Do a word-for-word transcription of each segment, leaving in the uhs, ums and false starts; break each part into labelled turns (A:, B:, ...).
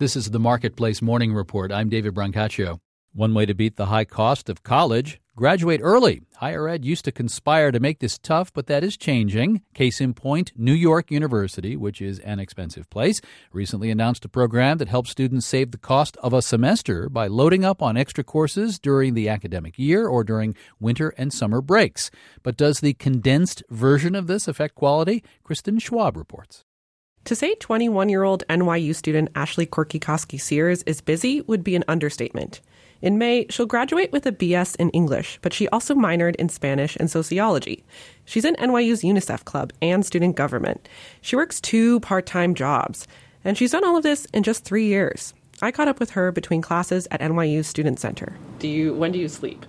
A: This is the Marketplace Morning Report. I'm David Brancaccio. One way to beat the high cost of college: graduate early. Higher ed used to conspire to make this tough, but that is changing. Case in point, New York University, which is an expensive place, recently announced a program that helps students save the cost of a semester by loading up on extra courses during the academic year or during winter and summer breaks. But does the condensed version of this affect quality? Kristen Schwab reports.
B: To say twenty-one-year-old N Y U student Ashley Korkikoski-Sears is busy would be an understatement. In May, she'll graduate with a B S in English, but she also minored in Spanish and sociology. She's in N Y U's UNICEF Club and student government. She works two part-time jobs, and she's done all of this in just three years. I caught up with her between classes at N Y U's Student Center. Do you? When do you sleep?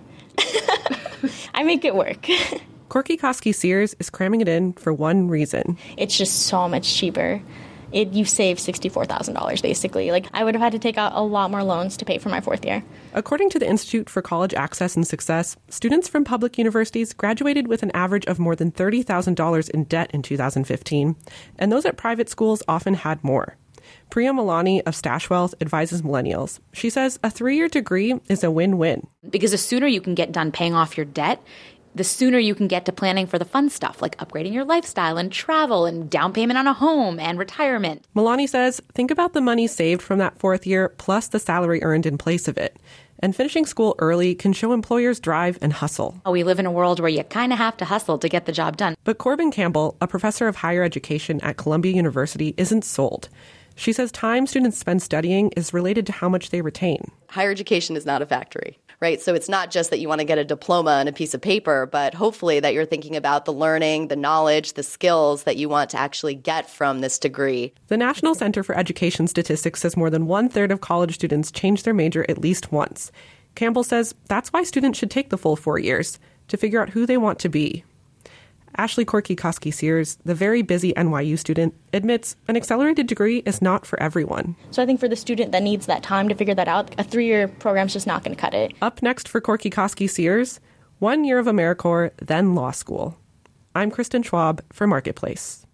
C: I make it work.
B: Korkikoski-Sears is cramming it in for one reason.
C: It's just so much cheaper. It, you save sixty-four thousand dollars, basically. Like, I would have had to take out a lot more loans to pay for my fourth year.
B: According to the Institute for College Access and Success, students from public universities graduated with an average of more than thirty thousand dollars in debt in two thousand fifteen, and those at private schools often had more. Priya Malani of Stash Wealth advises millennials. She says a three-year degree is a win-win.
D: Because the sooner you can get done paying off your debt, the sooner you can get to planning for the fun stuff, like upgrading your lifestyle and travel and down payment on a home and retirement.
B: Malani says, think about the money saved from that fourth year plus the salary earned in place of it. And finishing school early can show employers drive and hustle.
D: We live in a world where you kind of have to hustle to get the job done.
B: But Corbin Campbell, a professor of higher education at Columbia University, isn't sold. She says time students spend studying is related to how much they retain.
E: Higher education is not a factory, right? So it's not just that you want to get a diploma and a piece of paper, but hopefully that you're thinking about the learning, the knowledge, the skills that you want to actually get from this degree.
B: The National Center for Education Statistics says more than one-third of college students change their major at least once. Campbell says that's why students should take the full four years to figure out who they want to be. Ashley Korkikoski-Sears, the very busy N Y U student, admits an accelerated degree is not for everyone.
C: So I think for the student that needs that time to figure that out, a three-year program's just not going to cut it.
B: Up next for Korkikoski-Sears, one year of AmeriCorps, then law school. I'm Kristen Schwab for Marketplace.